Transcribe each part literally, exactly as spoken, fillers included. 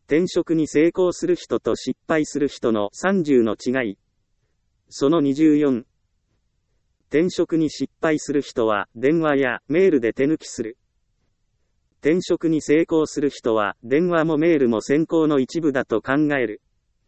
転職に成功する人と失敗する人のさんじゅうの違い。そのにじゅうよん。転職に失敗する人は電話やメールで手抜きする。転職に成功する人は電話もメールも選考の一部だと考える。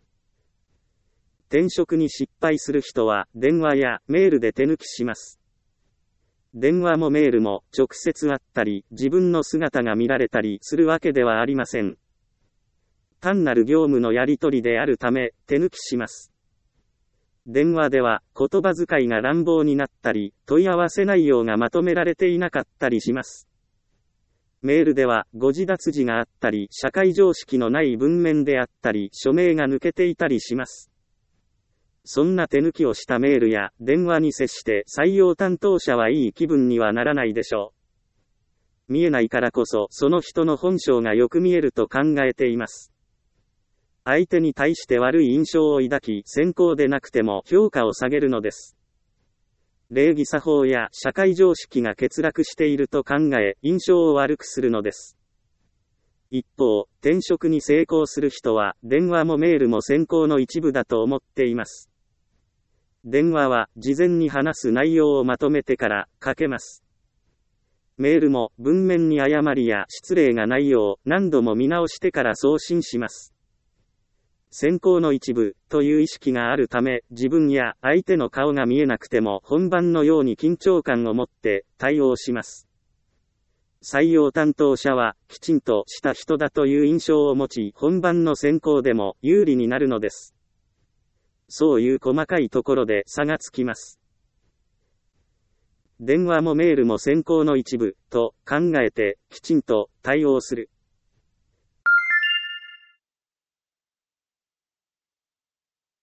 転職に失敗する人は電話やメールで手抜きします。電話もメールも直接会ったり自分の姿が見られたりするわけではありません。単なる業務のやり取りであるため手抜きします。電話では言葉遣いが乱暴になったり問い合わせ内容がまとめられていなかったりします。メールでは誤字脱字があったり社会常識のない文面であったり署名が抜けていたりします。そんな手抜きをしたメールや電話に接して採用担当者はいい気分にはならないでしょう。見えないからこそその人の本性がよく見えると考えています。相手に対して悪い印象を抱き選考でなくても評価を下げるのです。礼儀作法や社会常識が欠落していると考え印象を悪くするのです。一方、転職に成功する人は電話もメールも選考の一部だと思っています。電話は事前に話す内容をまとめてからかけます。メールも文面に誤りや失礼がないよう何度も見直してから送信します。選考の一部という意識があるため自分や相手の顔が見えなくても本番のように緊張感を持って対応します。採用担当者はきちんとした人だという印象を持ち本番の選考でも有利になるのです。そういう細かいところで差がつきます。電話もメールも選考の一部と考えてきちんと対応する。